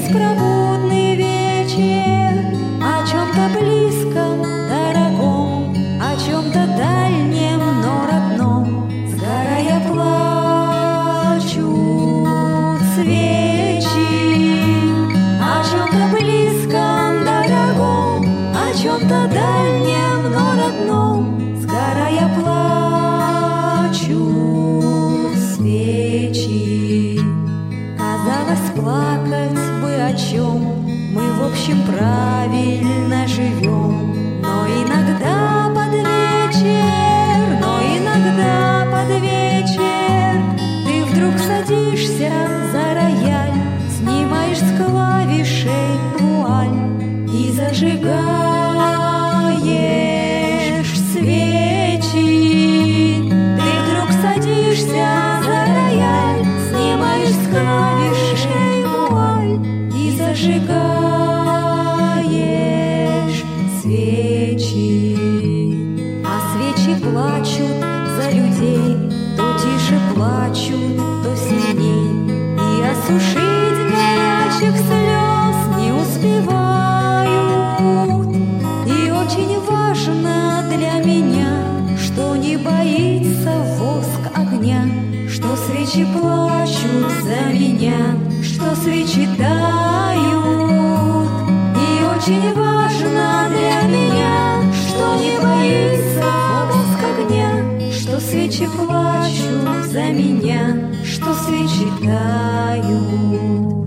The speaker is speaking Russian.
беспробудный вечер, о чем-то близком, дорогом, о чем-то дальнем, но родном. Сгорая плачут свечи, о чем-то близком, дорогом, о чем-то дальнем, но родном. Сгорая плачут свечи. Казалось, плакать бы о чем, мы в общем правильно живем. Но иногда под вечер ты вдруг садишься за рояль, снимаешь с клавишей вуаль и зажигаешь свечи. Ты вдруг садишься за рояль, снимаешь с клавишей вуаль и зажигаешь свечи. А свечи плачут за людей, то тише плачут, то сильней, и осушить горячих слез не успевают. И очень важно для меня, что не боится воск огня, что свечи плачут за меня, что свечи тают. И очень важно для меня, что не боится воск огня, что свечи плачут за меня, что свечи тают.